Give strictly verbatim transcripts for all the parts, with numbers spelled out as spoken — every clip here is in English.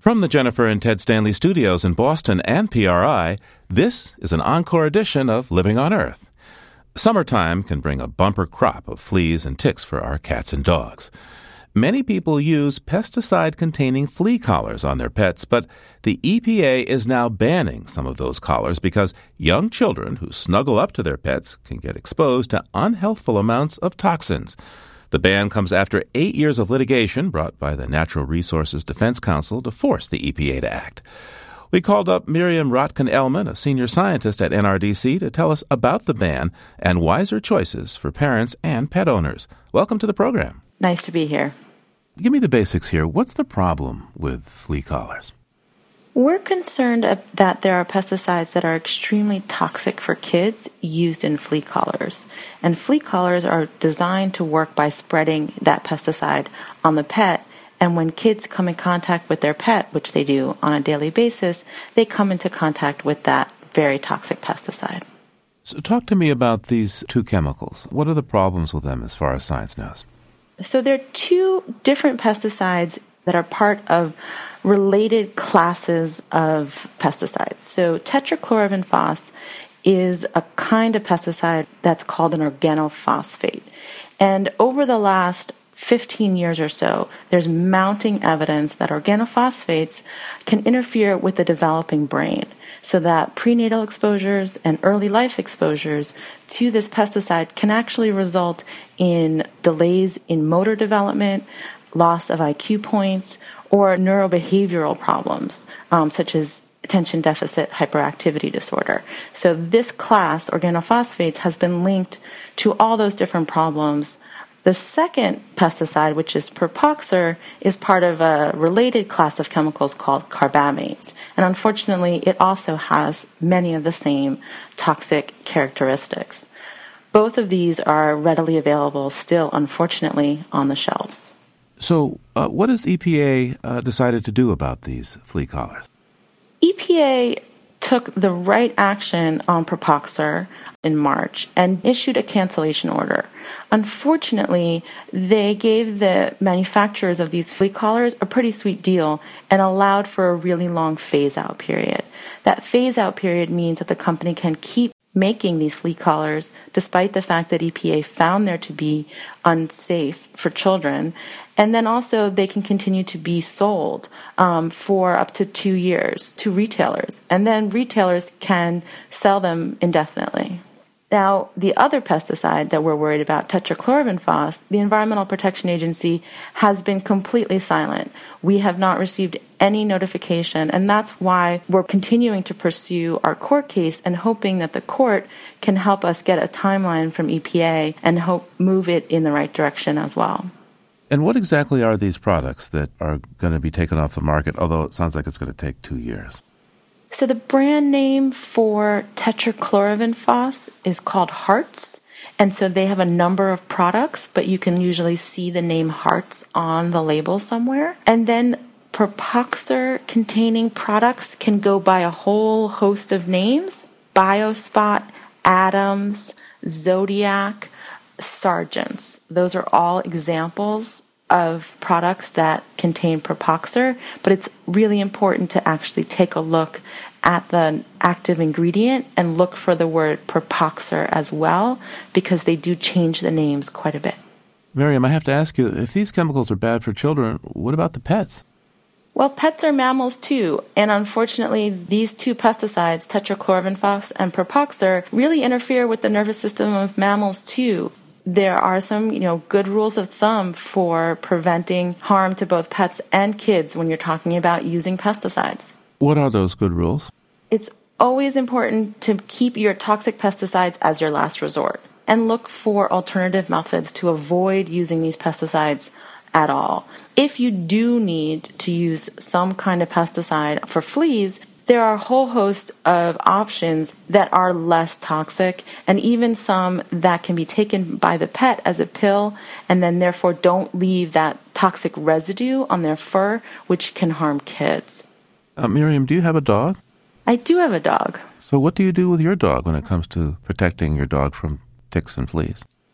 From the Jennifer and Ted Stanley studios in Boston and P R I, this is an encore edition of Living on Earth. Summertime can bring a bumper crop of fleas and ticks for our cats and dogs. Many people use pesticide-containing flea collars on their pets, but the E P A is now banning some of those collars because young children who snuggle up to their pets can get exposed to unhealthful amounts of toxins. The ban comes after eight years of litigation brought by the Natural Resources Defense Council to force the E P A to act. We called up Miriam Rotkin-Ellman, a senior scientist at N R D C, to tell us about the ban and wiser choices for parents and pet owners. Welcome to the program. Nice to be here. Give me the basics here. What's the problem with flea collars? We're concerned that there are pesticides that are extremely toxic for kids used in flea collars. And flea collars are designed to work by spreading that pesticide on the pet. And when kids come in contact with their pet, which they do on a daily basis, they come into contact with that very toxic pesticide. So talk to me about these two chemicals. What are the problems with them as far as science knows? So there are two different pesticides that are part of related classes of pesticides. So tetrachlorovinphos is a kind of pesticide that's called an organophosphate. And over the last fifteen years or so, there's mounting evidence that organophosphates can interfere with the developing brain, so that prenatal exposures and early life exposures to this pesticide can actually result in delays in motor development, loss of I Q points, or neurobehavioral problems, um, such as attention deficit hyperactivity disorder. So this class, organophosphates, has been linked to all those different problems. The second pesticide, which is Propoxur, is part of a related class of chemicals called carbamates. And unfortunately, it also has many of the same toxic characteristics. Both of these are readily available still, unfortunately, on the shelves. So uh, what has E P A uh, decided to do about these flea collars? E P A took the right action on Propoxur in March and issued a cancellation order. Unfortunately, they gave the manufacturers of these flea collars a pretty sweet deal and allowed for a really long phase-out period. That phase-out period means that the company can keep making these flea collars despite the fact that E P A found there to be unsafe for children. And then also they can continue to be sold um, for up to two years to retailers. And then retailers can sell them indefinitely. Now, the other pesticide that we're worried about, tetrachlorovinphos, the Environmental Protection Agency has been completely silent. We have not received any notification, and that's why we're continuing to pursue our court case and hoping that the court can help us get a timeline from E P A and hope move it in the right direction as well. And what exactly are these products that are going to be taken off the market, although it sounds like it's going to take two years? So the brand name for tetrachlorovinphos is called Hartz, and so they have a number of products, but you can usually see the name Hartz on the label somewhere. And then Propoxur-containing products can go by a whole host of names: Biospot, Adams, Zodiac, Sargents. Those are all examples of products that contain Propoxur, but it's really important to actually take a look at the active ingredient and look for the word Propoxur as well, because they do change the names quite a bit. Miriam, I have to ask you, if these chemicals are bad for children, what about the pets? Well, pets are mammals too, and unfortunately, these two pesticides, tetrachlorovinphos and Propoxur, really interfere with the nervous system of mammals too. There are some, you know, good rules of thumb for preventing harm to both pets and kids when you're talking about using pesticides. What are those good rules? It's always important to keep your toxic pesticides as your last resort and look for alternative methods to avoid using these pesticides at all. If you do need to use some kind of pesticide for fleas, there are a whole host of options that are less toxic, and even some that can be taken by the pet as a pill and then therefore don't leave that toxic residue on their fur, which can harm kids. Uh, Miriam, do you have a dog? I do have a dog. So what do you do with your dog when it comes to protecting your dog from ticks and fleas?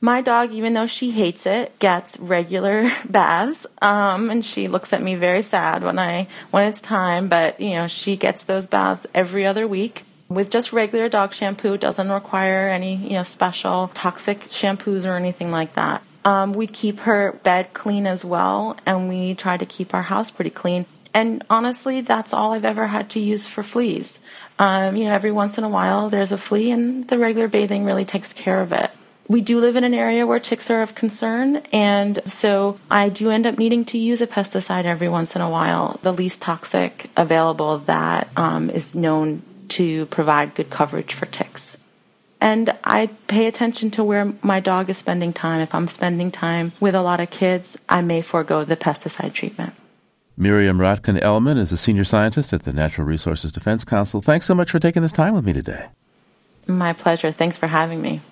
My dog, even though she hates it, gets regular baths, um, and she looks at me very sad when I when it's time. But you know, she gets those baths every other week with just regular dog shampoo. It doesn't require any you know special toxic shampoos or anything like that. Um, we keep her bed clean as well, and we try to keep our house pretty clean. And honestly, that's all I've ever had to use for fleas. Um, you know, every once in a while there's a flea, and the regular bathing really takes care of it. We do live in an area where ticks are of concern, and so I do end up needing to use a pesticide every once in a while, the least toxic available that um, is known to provide good coverage for ticks. And I pay attention to where my dog is spending time. If I'm spending time with a lot of kids, I may forego the pesticide treatment. Miriam Rotkin-Ellman is a senior scientist at the Natural Resources Defense Council. Thanks so much for taking this time with me today. My pleasure. Thanks for having me.